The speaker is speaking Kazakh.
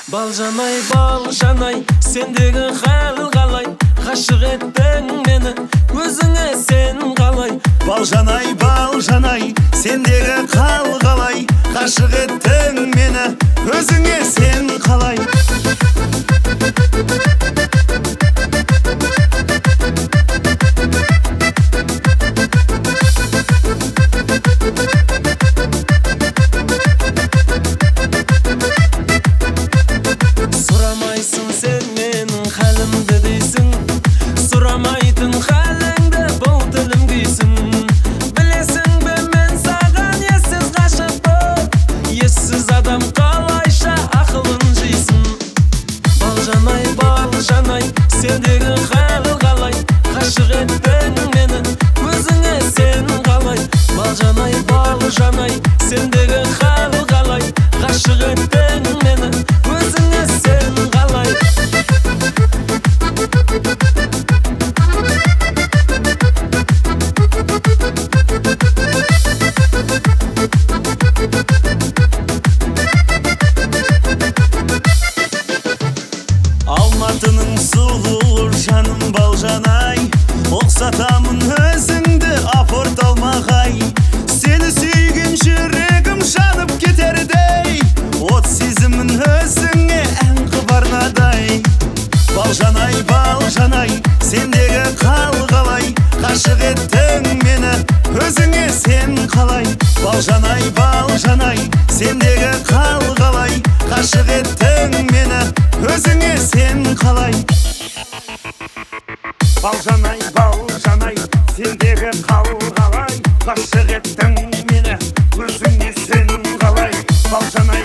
Балжанай, балжанай, сендегі хал қалай? Ғашық еттің мені, өзіңе сен қалай? Балжанай, балжанай, сендегі хал қалай? Ғашық еттің мені, өзіңе сен қалай? Сұрамайсың сен менің халімді дейсің, сұрамайтын халіңді бұл тілім дейсің. Білесің бе мен саған ессіз ғашық боп, ессіз адам қалайша ақылын жейсің. Балжанай, балжанай, сендегі хал қалай? Ғашық еттің мені, өзіңе сен қалай? Балжанай, балжанай, сендегі хал қалай? Ғашық еттің мені, өзіңе сен қалай? Алматының сұлу жаным балжанай, ұқсатамын өзіңді апорт алмағай. Сені сүйген жүрегім жанып кетердей, от сезімін өзіңе ән қыбарнадай. Балжанай, балжанай, сендегі хал қалай? Ғашық еттің мені, өзіңе сен қалай? Балжанай, балжанай, сендегі хал қалай? Ғашық еттің мені, өзіңе сен қалай? Балжанай, балжанай, сендегі хал қалай? Ғашық еттің мені, өзіңе сен қалай? Балжанай,